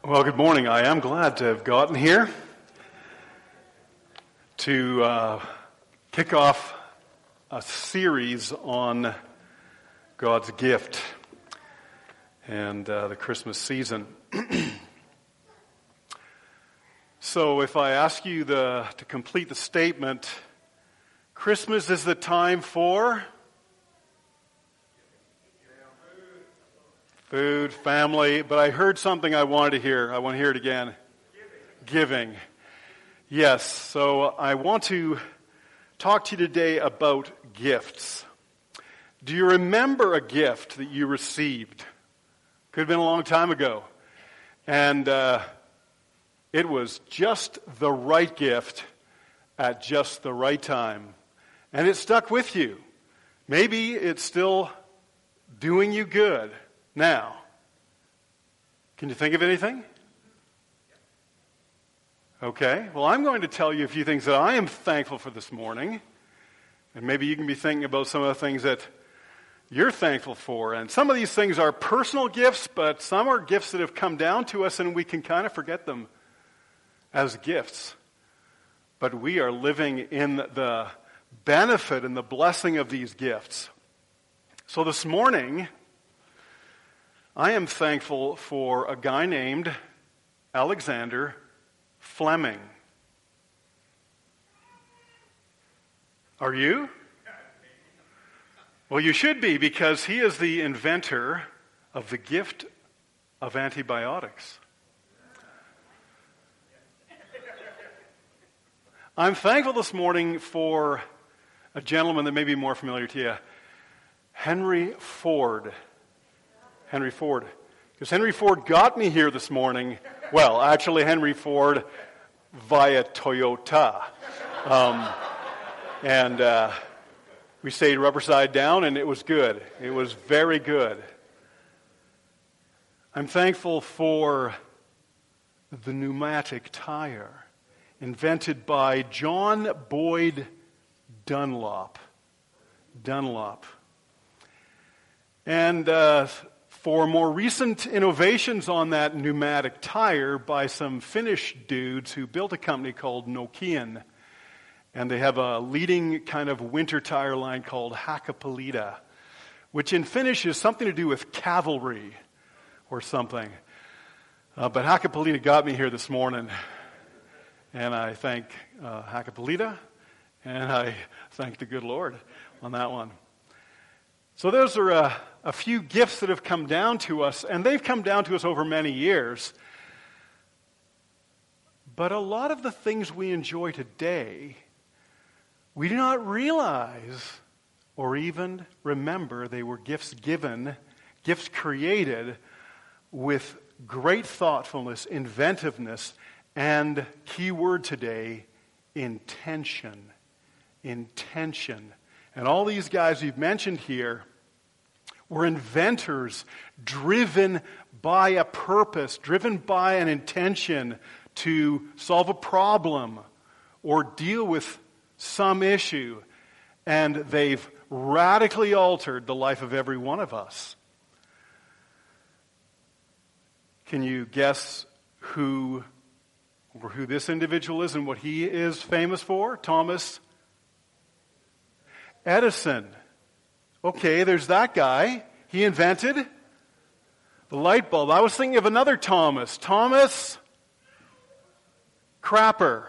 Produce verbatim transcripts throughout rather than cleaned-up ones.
Well, good morning. I am glad to have gotten here to uh, kick off a series on God's gift and uh, the Christmas season. So if I ask you the, to complete the statement, Christmas is the time for food, family, but I heard something I wanted to hear. I want to hear it again. Giving. Giving. Yes, so I want to talk to you today about gifts. Do you remember a gift that you received? Could have been a long time ago. And uh, it was just the right gift at just the right time. And it stuck with you. Maybe it's still doing you good. Now, can you think of anything? Okay, well, I'm going to tell you a few things that I am thankful for this morning. And maybe you can be thinking about some of the things that you're thankful for. And some of these things are personal gifts, but some are gifts that have come down to us and we can kind of forget them as gifts. But we are living in the benefit and the blessing of these gifts. So this morning, I am thankful for a guy named Alexander Fleming. Are you? Well, you should be, because he is the inventor of the gift of antibiotics. I'm thankful this morning for a gentleman that may be more familiar to you, Henry Ford. Henry Ford. Because Henry Ford got me here this morning. Well, actually, Henry Ford via Toyota. Um, and uh, we stayed rubber side down, and it was good. It was very good. I'm thankful for the pneumatic tire invented by John Boyd Dunlop. Dunlop. And uh, for more recent innovations on that pneumatic tire by some Finnish dudes who built a company called Nokian. And they have a leading kind of winter tire line called Hakkapeliitta, which in Finnish is something to do with cavalry or something. Uh, but Hakkapeliitta got me here this morning. And I thank uh, Hakkapeliitta, and I thank the good Lord on that one. So those are a, a few gifts that have come down to us, and they've come down to us over many years. But a lot of the things we enjoy today, we do not realize or even remember they were gifts given, gifts created with great thoughtfulness, inventiveness, and key word today, intention. Intention. And all these guys we've mentioned here were inventors driven by a purpose, driven by an intention to solve a problem or deal with some issue. And they've radically altered the life of every one of us. Can you guess who or who this individual is and what he is famous for? Thomas Edison. Okay, there's that guy. He invented the light bulb. I was thinking of another Thomas. Thomas Crapper.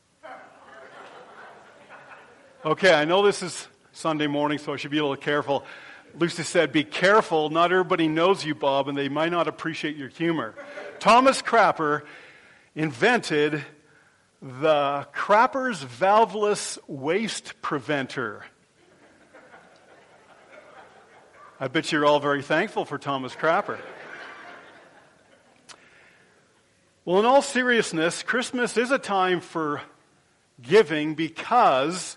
Okay, I know this is Sunday morning, so I should be a little careful. Lucy said, be careful. Not everybody knows you, Bob, and they might not appreciate your humor. Thomas Crapper invented the Crapper's valveless waste preventer. I bet you're all very thankful for Thomas Crapper. Well, in all seriousness, Christmas is a time for giving because,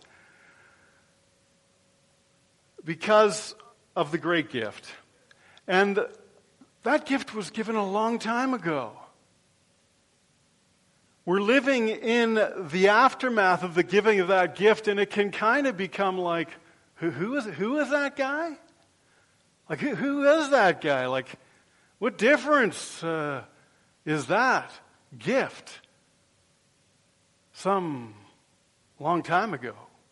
because of the great gift. And that gift was given a long time ago. We're living in the aftermath of the giving of that gift, and it can kind of become like, who, who is who is that guy? Like, who, who is that guy? Like, what difference uh, is that gift some long time ago.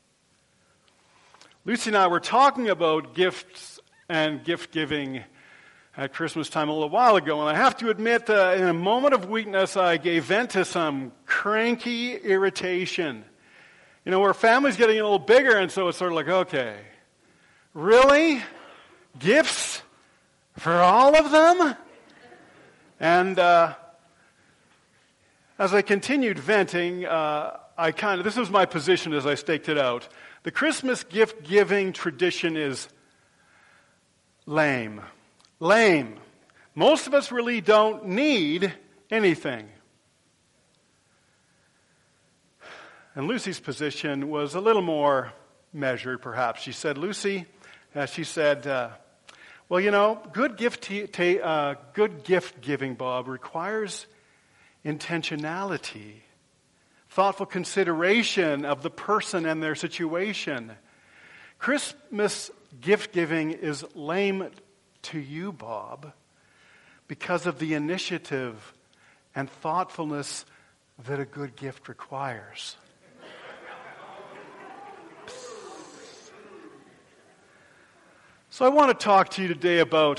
Lucy and I were talking about gifts and gift giving at Christmas time a little while ago, and I have to admit, uh, in a moment of weakness, I gave vent to some cranky irritation. You know, our family's getting a little bigger, and so it's sort of like, okay, really? Gifts for all of them? And uh, as I continued venting, uh, I kind of, this was my position as I staked it out. The Christmas gift-giving tradition is lame. Lame. Most of us really don't need anything. And Lucy's position was a little more measured, perhaps. She said, Lucy, uh, she said, uh, well, you know, good gift, t- t- uh, good gift giving, Bob, requires intentionality, thoughtful consideration of the person and their situation. Christmas gift giving is lame to you, Bob, because of the initiative and thoughtfulness that a good gift requires. So I want to talk to you today about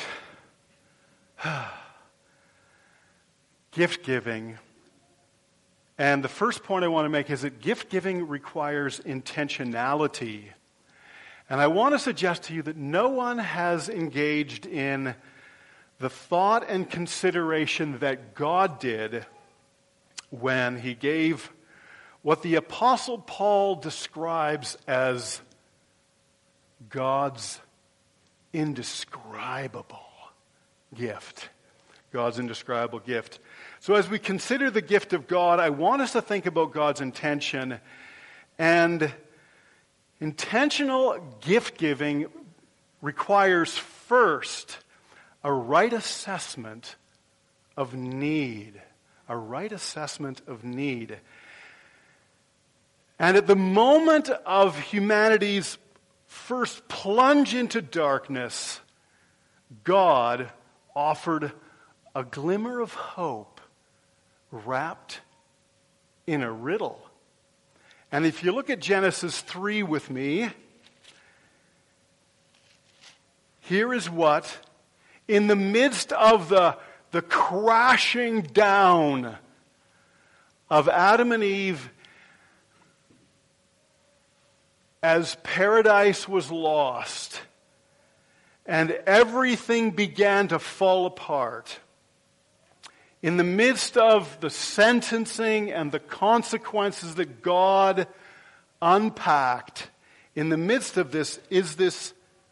gift giving. And the first point I want to make is that gift giving requires intentionality. And I want to suggest to you that no one has engaged in the thought and consideration that God did when he gave what the Apostle Paul describes as God's indescribable gift. God's indescribable gift. So as we consider the gift of God, I want us to think about God's intention. And intentional gift-giving requires first a right assessment of need. A right assessment of need. And at the moment of humanity's first plunge into darkness, God offered a glimmer of hope wrapped in a riddle. And if you look at Genesis three with me, here is what, in the midst of the, the crashing down of Adam and Eve, as paradise was lost and everything began to fall apart, in the midst of the sentencing and the consequences that God unpacked, in the midst of this is this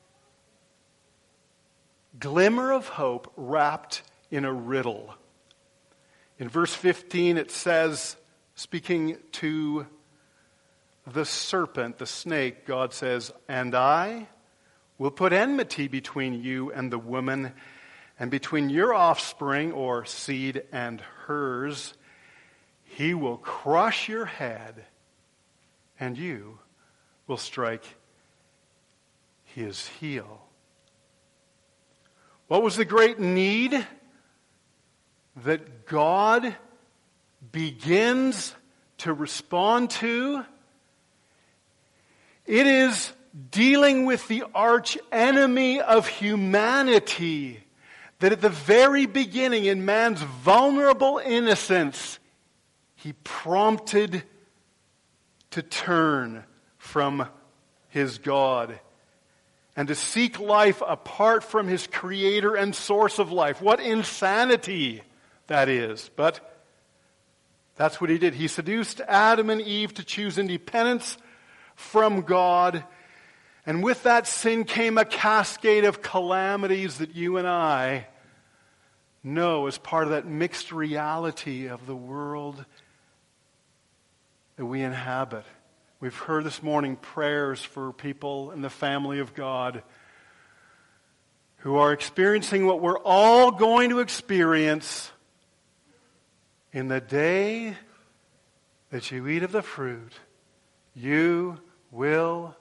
glimmer of hope wrapped in a riddle. In verse fifteen it says, speaking to the serpent, the snake, God says, "And I will put enmity between you and the woman, and between your offspring," or seed, "and hers. He will crush your head, and you will strike his heel." What was the great need that God begins to respond to? It is dealing with the arch enemy of humanity, that at the very beginning, in man's vulnerable innocence, he prompted to turn from his God and to seek life apart from his creator and source of life. What insanity that is. But that's what he did. He seduced Adam and Eve to choose independence from God. And with that sin came a cascade of calamities that you and I know as part of that mixed reality of the world that we inhabit. We've heard this morning prayers for people in the family of God who are experiencing what we're all going to experience in the day that you eat of the fruit. You will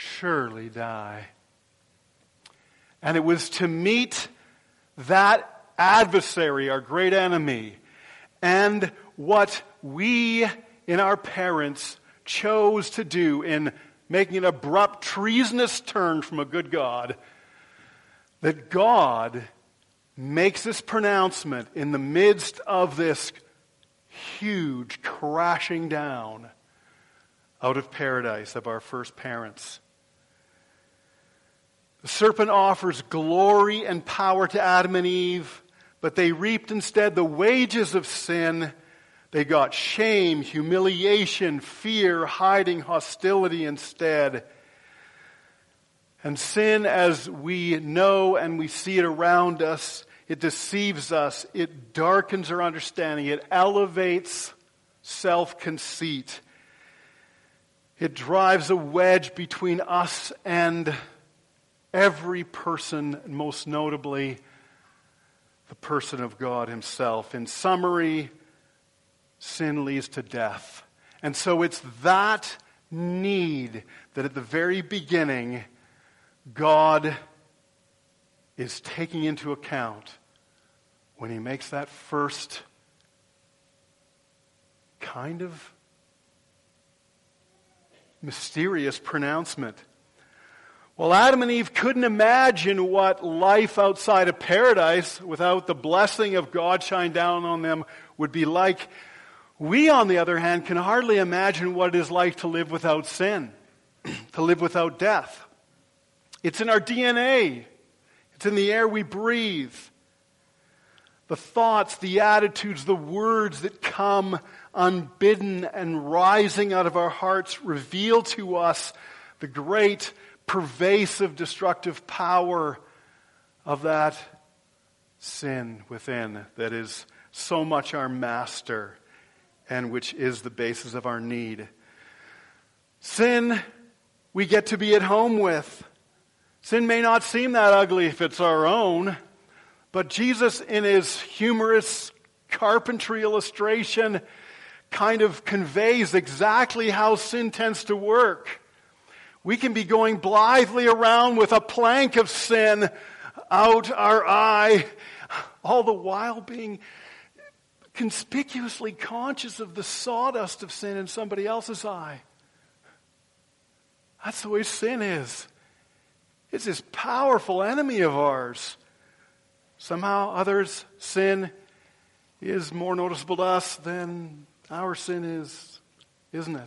surely die. And it was to meet that adversary, our great enemy, and what we in our parents chose to do in making an abrupt, treasonous turn from a good God, that God makes this pronouncement in the midst of this huge crashing down out of paradise of our first parents. The serpent offers glory and power to Adam and Eve, but they reaped instead the wages of sin. They got shame, humiliation, fear, hiding, hostility instead. And sin, as we know and we see it around us, it deceives us, it darkens our understanding, it elevates self-conceit. It drives a wedge between us and every person, most notably the person of God himself. In summary, sin leads to death. And so it's that need that at the very beginning, God is taking into account when he makes that first kind of mysterious pronouncement. Well, Adam and Eve couldn't imagine what life outside of paradise without the blessing of God shine down on them would be like. We, on the other hand, can hardly imagine what it is like to live without sin, to live without death. It's in our D N A. It's in the air we breathe. The thoughts, the attitudes, the words that come unbidden and rising out of our hearts reveal to us the great, pervasive, destructive power of that sin within that is so much our master and which is the basis of our need. Sin we get to be at home with. Sin may not seem that ugly if it's our own, but Jesus in his humorous carpentry illustration kind of conveys exactly how sin tends to work. We can be going blithely around with a plank of sin out our eye, all the while being conspicuously conscious of the sawdust of sin in somebody else's eye. That's the way sin is. It's this powerful enemy of ours. Somehow others' sin is more noticeable to us than our sin is, isn't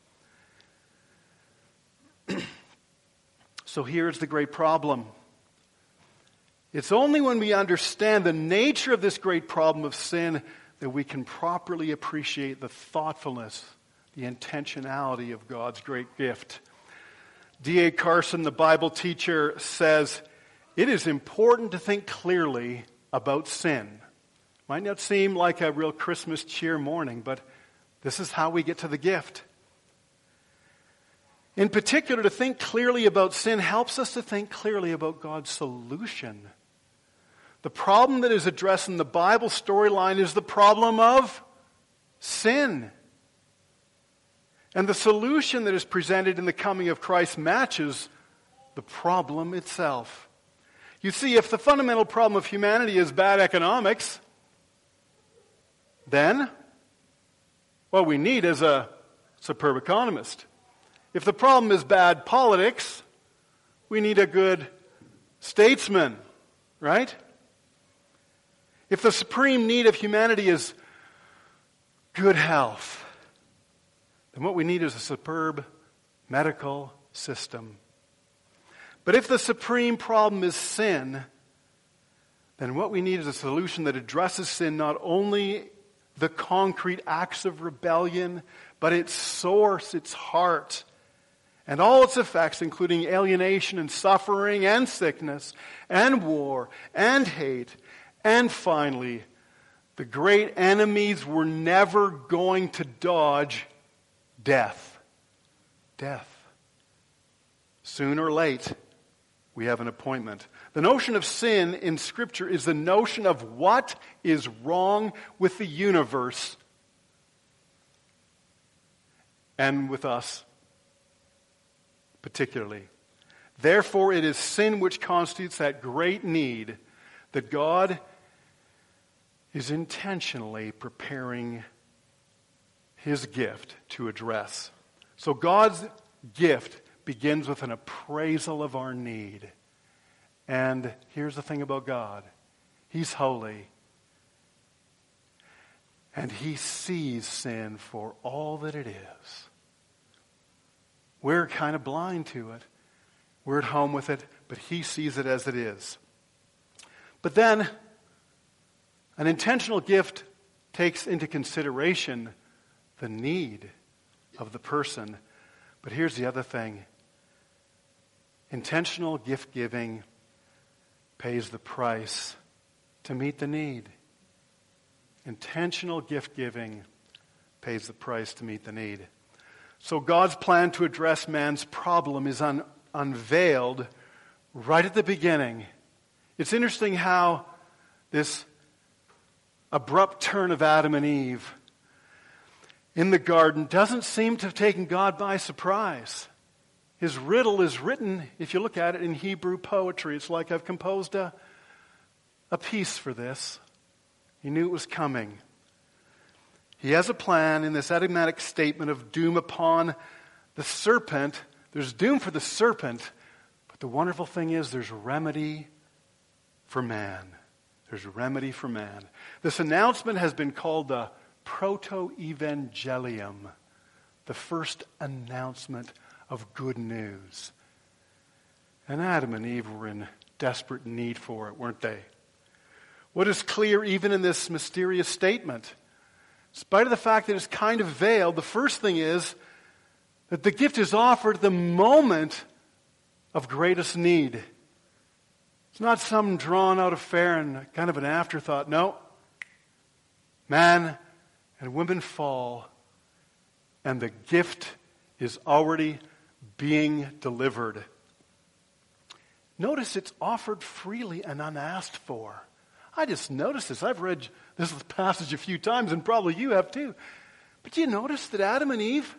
it? So here's the great problem. It's only when we understand the nature of this great problem of sin that we can properly appreciate the thoughtfulness, the intentionality of God's great gift. D A Carson, the Bible teacher, says, it is important to think clearly about sin. Might not seem like a real Christmas cheer morning, but this is how we get to the gift. In particular, to think clearly about sin helps us to think clearly about God's solution. The problem that is addressed in the Bible storyline is the problem of sin. And the solution that is presented in the coming of Christ matches the problem itself. You see, if the fundamental problem of humanity is bad economics, then what we need is a superb economist. If the problem is bad politics, we need a good statesman, right? If the supreme need of humanity is good health, then what we need is a superb medical system. But if the supreme problem is sin, then what we need is a solution that addresses sin, not only the concrete acts of rebellion, but its source, its heart, and all its effects, including alienation and suffering and sickness and war and hate. And finally, the great enemies we're never going to dodge, death. Death. Soon or late, we have an appointment. The notion of sin in Scripture is the notion of what is wrong with the universe and with us particularly. Therefore, it is sin which constitutes that great need that God is intentionally preparing his gift to address. So God's gift begins with an appraisal of our need. And here's the thing about God. He's holy. And he sees sin for all that it is. We're kind of blind to it. We're at home with it, but he sees it as it is. But then, an intentional gift takes into consideration the need of the person. But here's the other thing. Intentional gift giving pays the price to meet the need. Intentional gift giving pays the price to meet the need. So God's plan to address man's problem is un- unveiled right at the beginning. It's interesting how this abrupt turn of Adam and Eve in the garden doesn't seem to have taken God by surprise. His riddle is written, if you look at it in Hebrew poetry, it's like I've composed a, a piece for this. He knew it was coming. He has a plan in this enigmatic statement of doom upon the serpent. There's doom for the serpent, but the wonderful thing is there's remedy for man. There's remedy for man. This announcement has been called the proto-evangelium, the first announcement of good news. And Adam and Eve were in desperate need for it, weren't they? What is clear even in this mysterious statement, in spite of the fact that it's kind of veiled, the first thing is that the gift is offered at the moment of greatest need. It's not some drawn-out affair and kind of an afterthought. No. Man and women fall, and the gift is already being delivered. Notice it's offered freely and unasked for. I just noticed this. I've read this passage a few times, and probably you have too. But do you notice that Adam and Eve,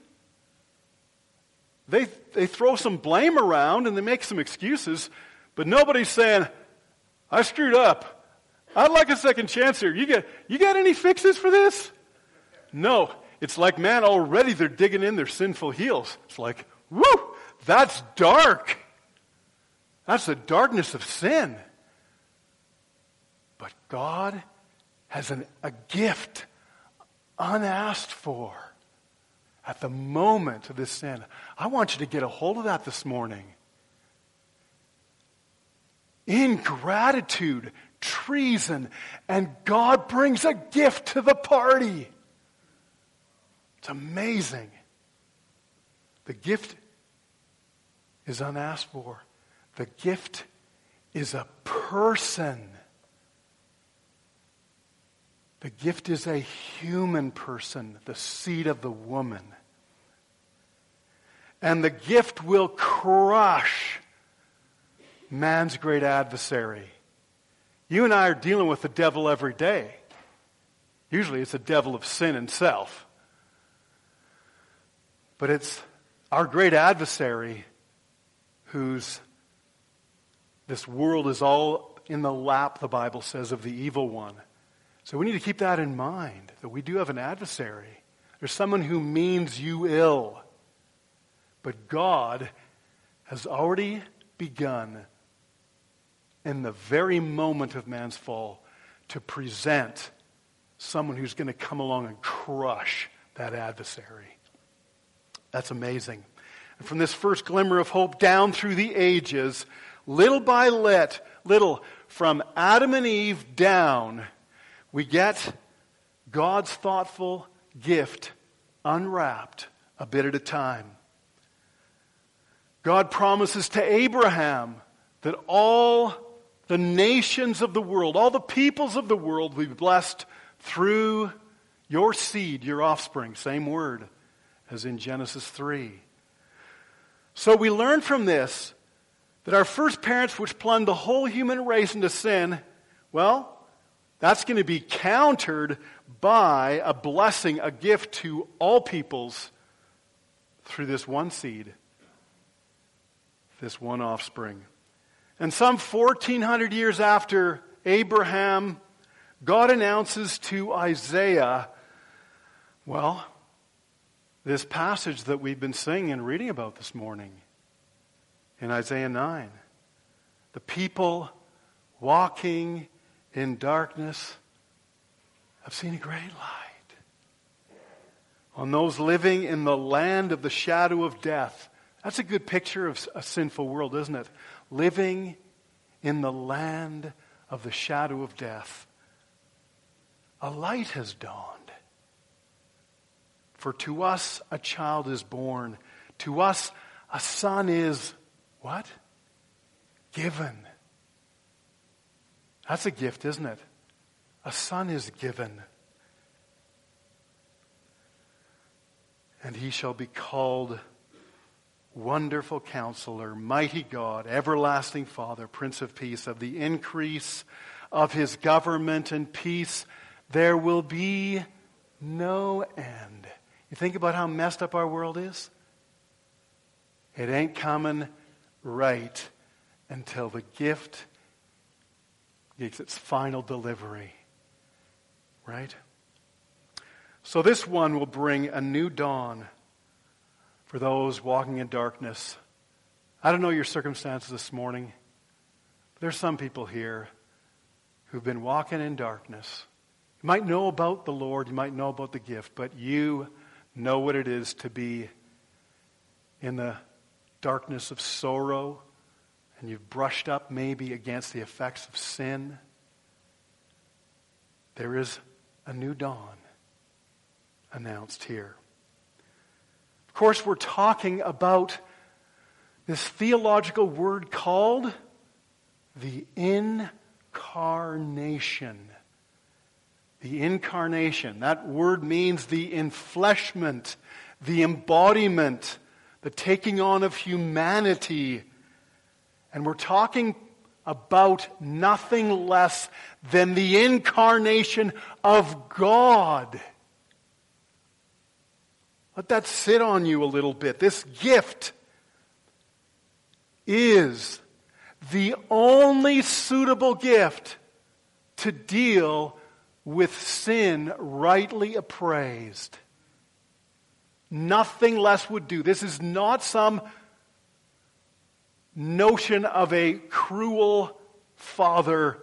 they, they throw some blame around and they make some excuses, but nobody's saying, I screwed up. I'd like a second chance here. You got, you got any fixes for this? No. It's like, man, already they're digging in their sinful heels. It's like, woo, that's dark. That's the darkness of sin. But God has an, a gift unasked for at the moment of this sin. I want you to get a hold of that this morning. Ingratitude, treason, and God brings a gift to the party. It's amazing. The gift is unasked for. The gift is a person. The gift is a human person, the seed of the woman. And the gift will crush man's great adversary. You and I are dealing with the devil every day. Usually it's the devil of sin and self. But it's our great adversary whose this world is all in the lap, the Bible says, of the evil one. So we need to keep that in mind, that we do have an adversary. There's someone who means you ill. But God has already begun in the very moment of man's fall to present someone who's going to come along and crush that adversary. That's amazing. And from this first glimmer of hope down through the ages, little by lit, little, from Adam and Eve down, we get God's thoughtful gift unwrapped a bit at a time. God promises to Abraham that all the nations of the world, all the peoples of the world will be blessed through your seed, your offspring. Same word as in Genesis three. So we learn from this that our first parents, which plunged the whole human race into sin, well, that's going to be countered by a blessing, a gift to all peoples through this one seed, this one offspring. And some fourteen hundred years after Abraham God announces to Isaiah, well, this passage that we've been singing and reading about this morning in Isaiah nine. The people walking in darkness have seen a great light. On those living in the land of the shadow of death. That's a good picture of a sinful world, isn't it? Living in the land of the shadow of death. A light has dawned. For to us a child is born. To us a son is, what? Given. That's a gift, isn't it? A son is given. And he shall be called Wonderful Counselor, Mighty God, Everlasting Father, Prince of Peace. Of the increase of his government and peace, there will be no end. You think about how messed up our world is? It ain't coming right until the gift gets its final delivery. Right? So this one will bring a new dawn for those walking in darkness. I don't know your circumstances this morning, but there's some people here who've been walking in darkness. You might know about the Lord, you might know about the gift, but you know what it is to be in the darkness of sorrow, and you've brushed up maybe against the effects of sin. There is a new dawn announced here. Of course, we're talking about this theological word called the incarnation. The incarnation. That word means the enfleshment, the embodiment, the taking on of humanity. And we're talking about nothing less than the incarnation of God. Let that sit on you a little bit. This gift is the only suitable gift to deal with sin rightly appraised. Nothing less would do. This is not some notion of a cruel father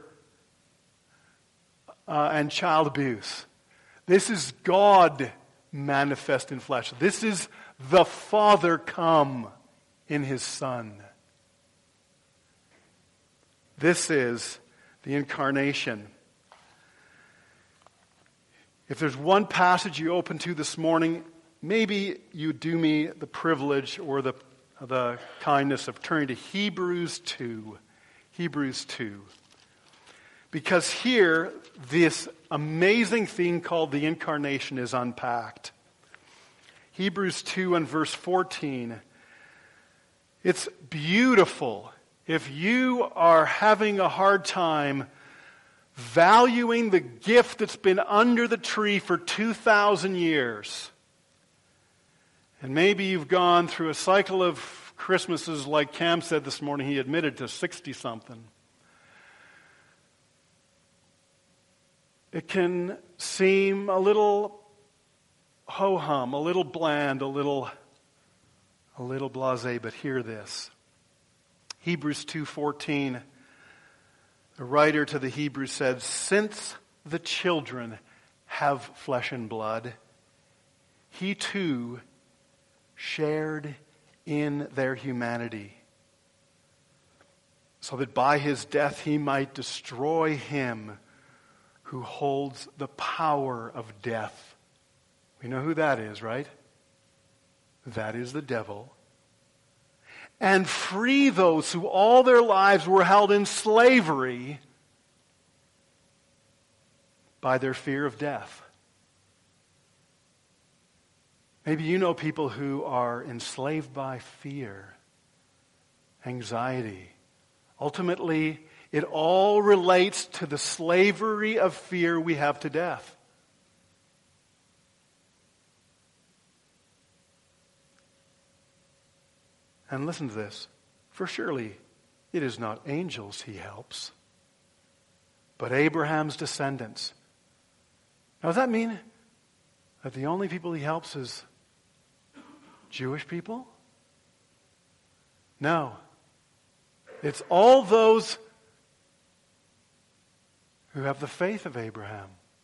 uh, and child abuse. This is God manifest in flesh. This is the Father come in His Son. This is the incarnation. If there's one passage you open to this morning, maybe you do me the privilege or the, the kindness of turning to Hebrews two. Hebrews two. Because here, this amazing theme called the incarnation is unpacked. Hebrews two and verse fourteen. It's beautiful. If you are having a hard time valuing the gift that's been under the tree for two thousand years, and maybe you've gone through a cycle of Christmases, like Cam said this morning, he admitted to sixty-something. It can seem a little ho-hum, a little bland, a little, a little blasé, but hear this. Hebrews two fourteen, the writer to the Hebrews said, "Since the children have flesh and blood, he too shared in their humanity, so that by his death he might destroy him who holds the power of death." We know who that is, right? That is the devil. "And free those who all their lives were held in slavery by their fear of death." Maybe you know people who are enslaved by fear, anxiety. Ultimately, it all relates to the slavery of fear we have to death. And listen to this. "For surely it is not angels he helps, but Abraham's descendants. Now, does that mean that the only people he helps is Jewish people? No. It's all those who have the faith of Abraham.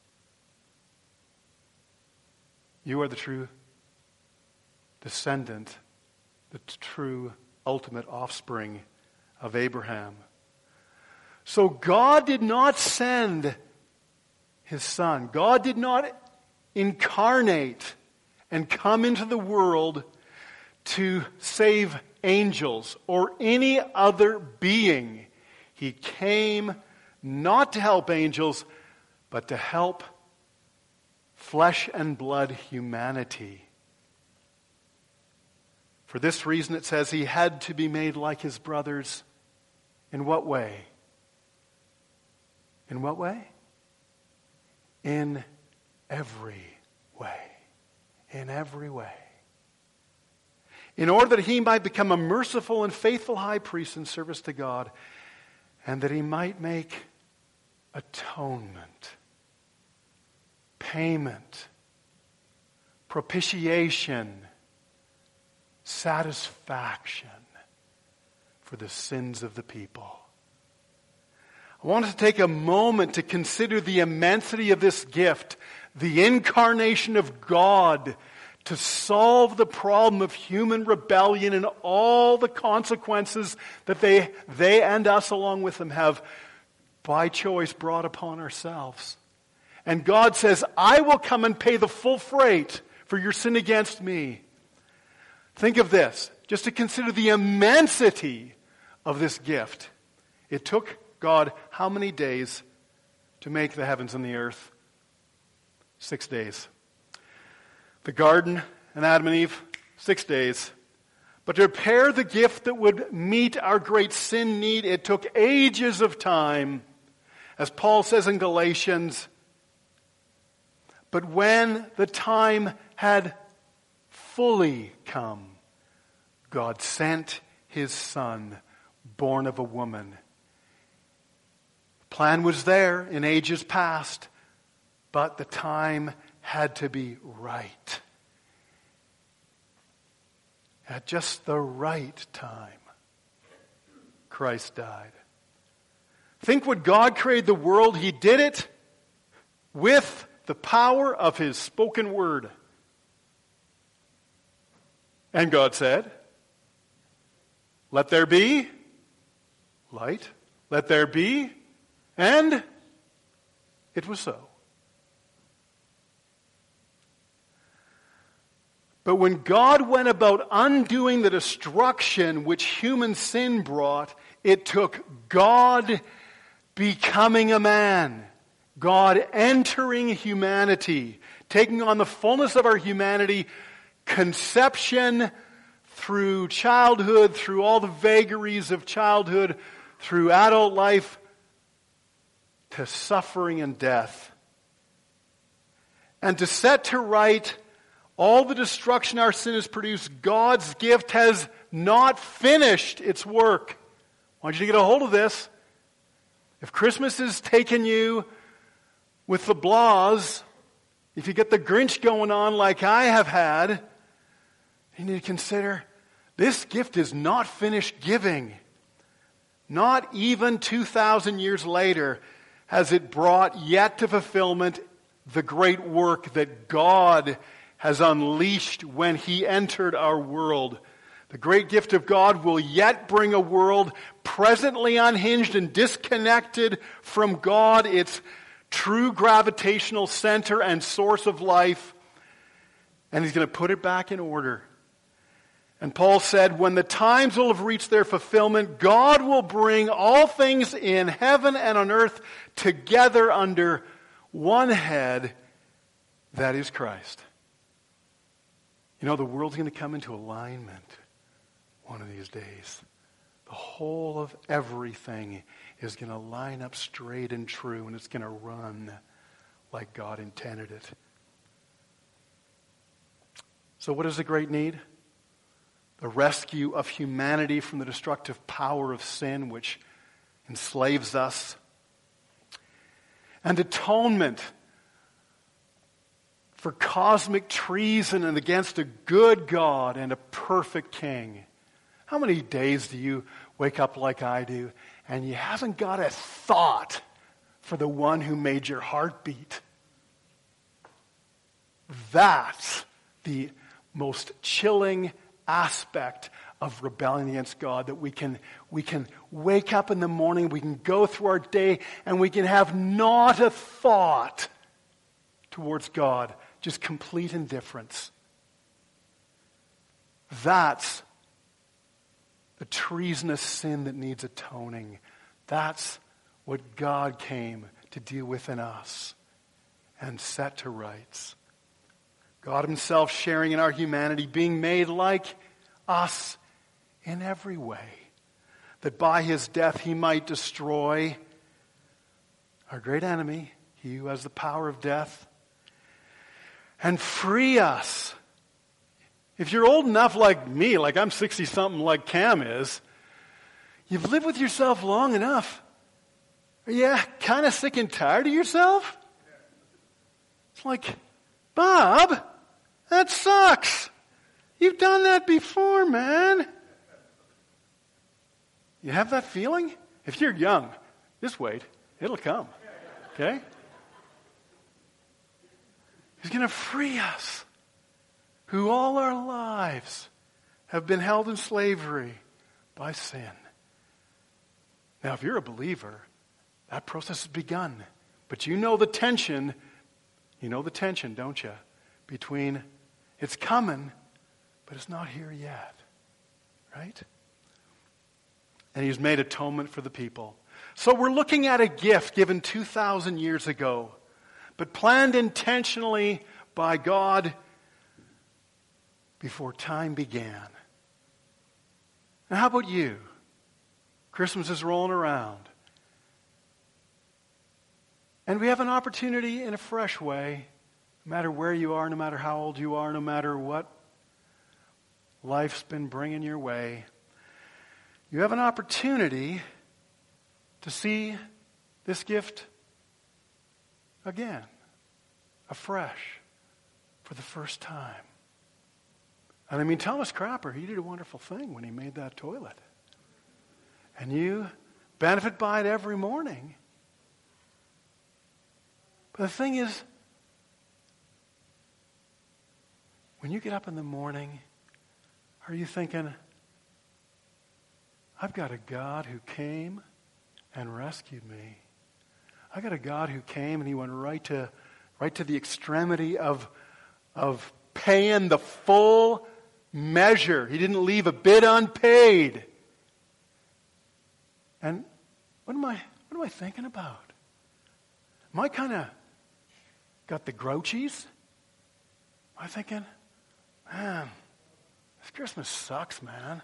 You are the true descendant, the true ultimate offspring of Abraham. So God did not send his son. God did not incarnate and come into the world to save angels or any other being. He came not to help angels, but to help flesh and blood humanity. For this reason it says he had to be made like his brothers. In what way? In what way? In every way. In every way. In order that he might become a merciful and faithful high priest in service to God, and that he might make atonement, payment, propitiation, satisfaction for the sins of the people. I want us to take a moment to consider the immensity of this gift, the incarnation of God to solve the problem of human rebellion and all the consequences that they, they and us along with them have by choice brought upon ourselves. And God says, I will come and pay the full freight for your sin against me. Think of this, just to consider the immensity of this gift. It took God how many days to make the heavens and the earth? Six days. The garden and Adam and Eve, six days. But to prepare the gift that would meet our great sin need, it took ages of time. As Paul says in Galatians, but when the time had fully come, God sent his Son, born of a woman. The plan was there in ages past, but the time had to be right. At just the right time, Christ died. Think when God created the world, he did it with the power of his spoken word. And God said, let there be light, let there be, and it was so. But when God went about undoing the destruction which human sin brought, it took God becoming a man, God entering humanity, taking on the fullness of our humanity, conception through childhood, through all the vagaries of childhood, through adult life, to suffering and death. And to set to right all the destruction our sin has produced, God's gift has not finished its work. I want you to get a hold of this. If Christmas has taken you with the blahs, if you get the Grinch going on like I have had, you need to consider this gift is not finished giving. Not even two thousand years later has it brought yet to fulfillment the great work that God has unleashed when he entered our world. The great gift of God will yet bring a world presently unhinged and disconnected from God, its true gravitational center and source of life, and he's going to put it back in order. And Paul said, when the times will have reached their fulfillment, God will bring all things in heaven and on earth together under one head, that is Christ. You know, the world's going to come into alignment one of these days. The whole of everything is going to line up straight and true, and it's going to run like God intended it. So what is the great need? The rescue of humanity from the destructive power of sin which enslaves us. and atonement for cosmic treason and against a good God and a perfect King. How many days do you wake up like I do and you haven't got a thought for the one who made your heart beat? That's the most chilling aspect of rebelling against God, that we can, we can wake up in the morning, we can go through our day, and we can have not a thought towards God, just complete indifference. That's a treasonous sin that needs atoning. That's what God came to deal with in us and set to rights. God himself sharing in our humanity, being made like us in every way, that by his death he might destroy our great enemy, he who has the power of death, and free us. If you're old enough like me, like I'm sixty-something like Cam is, you've lived with yourself long enough. Are you kind of sick and tired of yourself? It's like, Bob, that sucks. You've done that before, man. You have that feeling? If you're young, just wait. It'll come. Okay? He's going to free us, who all our lives have been held in slavery by sin. Now, if you're a believer, that process has begun. But you know the tension, you know the tension, don't you? Between it's coming, but it's not here yet. Right? And he's made atonement for the people. So we're looking at a gift given two thousand years ago, but planned intentionally by God before time began. Now how about you? Christmas is rolling around. And we have an opportunity in a fresh way, no matter where you are, no matter how old you are, no matter what life's been bringing your way. You have an opportunity to see this gift again, afresh, for the first time. And I mean, Thomas Crapper, he did a wonderful thing when he made that toilet. And you benefit by it every morning. But the thing is, when you get up in the morning, are you thinking, I've got a God who came and rescued me. I got a God who came and he went right to right to the extremity of, of paying the full measure. He didn't leave a bit unpaid. And what am I what am I thinking about? Am I kind of got the grouchies? Am I thinking, man, this Christmas sucks, man?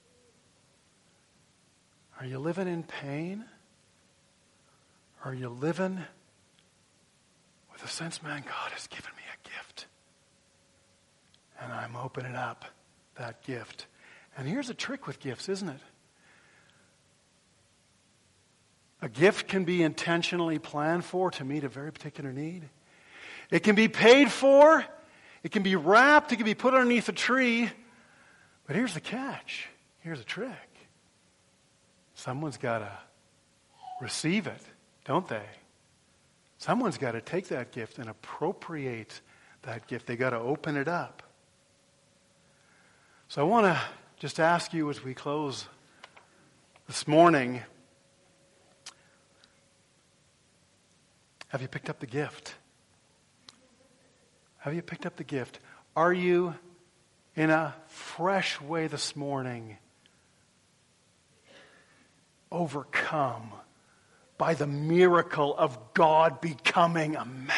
Are you living in pain? Are you living with a sense, man, God has given me a gift. And I'm opening up that gift. And here's a trick with gifts, isn't it? A gift can be intentionally planned for to meet a very particular need. It can be paid for. It can be wrapped. It can be put underneath a tree. But here's the catch. Here's a trick. Someone's got to receive it, don't they? Someone's got to take that gift and appropriate that gift. They got to open it up. So I want to just ask you as we close this morning, have you picked up the gift? Have you picked up the gift? Are you in a fresh way this morning overcome by the miracle of God becoming a man,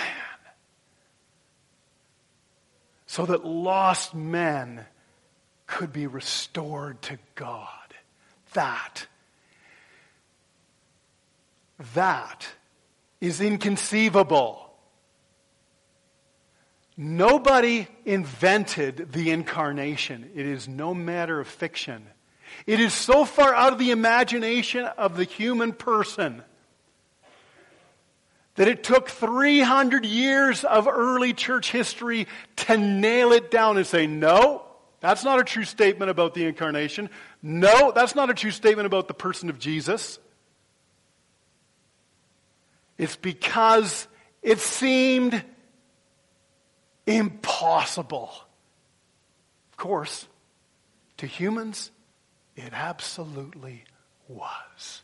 so that lost men could be restored to God? That, that is inconceivable. Nobody invented the incarnation. It is no matter of fiction. It is so far out of the imagination of the human person that it took three hundred years of early church history to nail it down and say, no, that's not a true statement about the incarnation. No, that's not a true statement about the person of Jesus. It's because it seemed impossible. Of course, to humans, it absolutely was.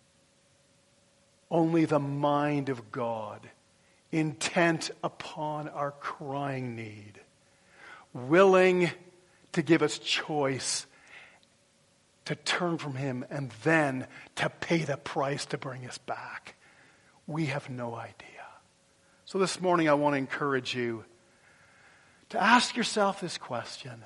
Only the mind of God, intent upon our crying need, willing to give us choice to turn from him and then to pay the price to bring us back. We have no idea. So this morning I want to encourage you to ask yourself this question.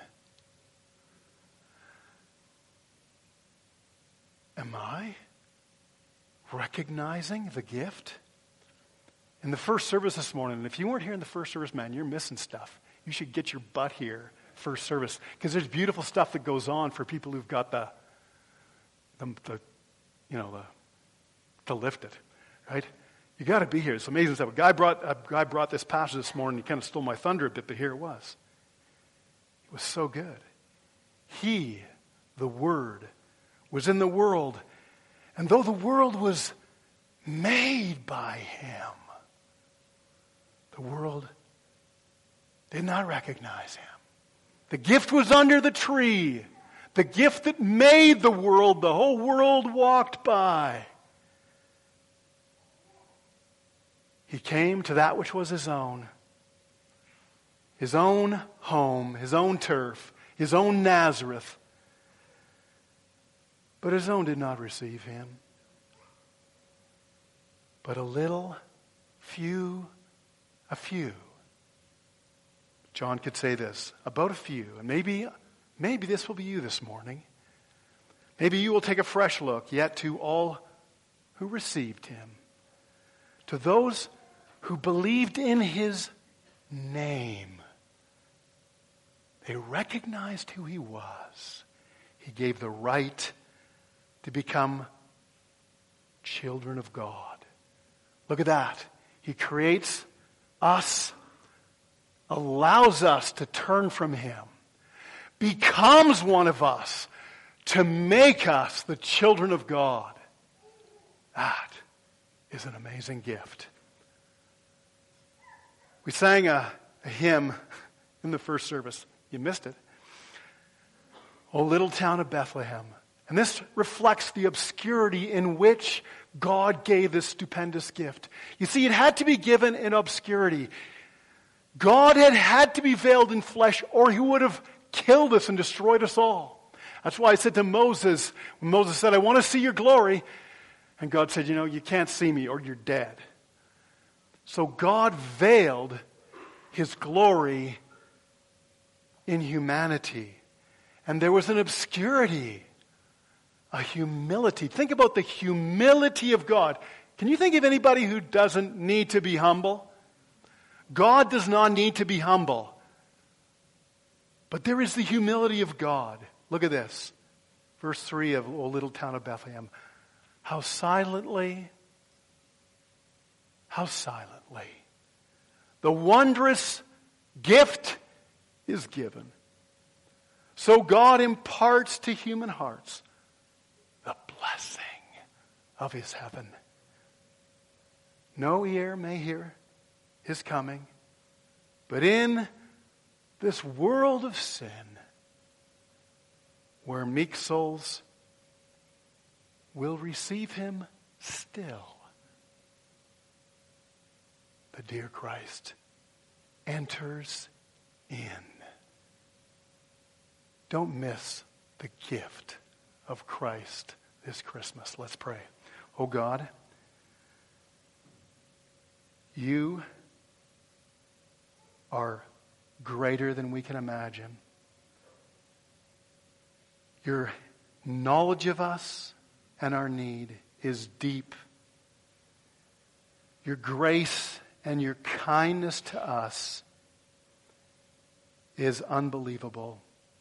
Am I recognizing the gift? In the first service this morning, and if you weren't here in the first service, man, you're missing stuff. You should get your butt here first service, because there's beautiful stuff that goes on for people who've got the, the, the you know, the, to lift it, right? You got to be here. It's amazing stuff. A guy brought a guy brought this passage this morning. He kind of stole my thunder a bit, but here it was. It was so good. He, the Word, was in the world, and though the world was made by him, the world did not recognize him. The gift was under the tree. The gift that made the world, the whole world walked by. He came to that which was his own. His own home, his own turf, his own Nazareth. But his own did not receive him. But a little, few, a few. John could say this, about a few. And maybe, maybe this will be you this morning. Maybe you will take a fresh look, yet to all who received him. To those who believed in his name. They recognized who he was. He gave the right to become children of God. Look at that. He creates us, allows us to turn from him, becomes one of us to make us the children of God. That is an amazing gift. We sang a, a hymn in the first service. You missed it. O little town of Bethlehem. And this reflects the obscurity in which God gave this stupendous gift. You see, it had to be given in obscurity. God had had to be veiled in flesh, or he would have killed us and destroyed us all. That's why I said to Moses, when Moses said, I want to see your glory, and God said, you know, you can't see me or you're dead. So God veiled his glory in humanity. And there was an obscurity, a humility. Think about the humility of God. Can you think of anybody who doesn't need to be humble? God does not need to be humble. But there is the humility of God. Look at this. Verse three of O little town of Bethlehem. How silently, how silently the wondrous gift is given. So God imparts to human hearts the blessing of his heaven. No ear may hear his coming, but in this world of sin, where meek souls will receive him still, the dear Christ enters in. Don't miss the gift of Christ this Christmas. Let's pray. Oh God, you are greater than we can imagine. Your knowledge of us and our need is deep. Your grace and your kindness to us is unbelievable.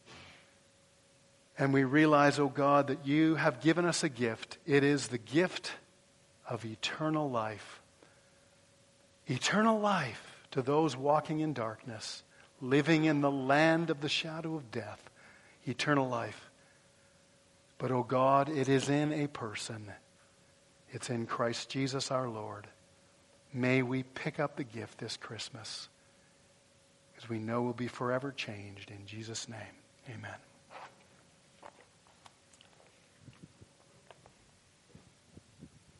And we realize, oh God, that you have given us a gift. It is the gift of eternal life. Eternal life to those walking in darkness, living in the land of the shadow of death. Eternal life. But, oh God, it is in a person. It's in Christ Jesus our Lord. May we pick up the gift this Christmas, because we know we'll be forever changed. In Jesus' name, amen.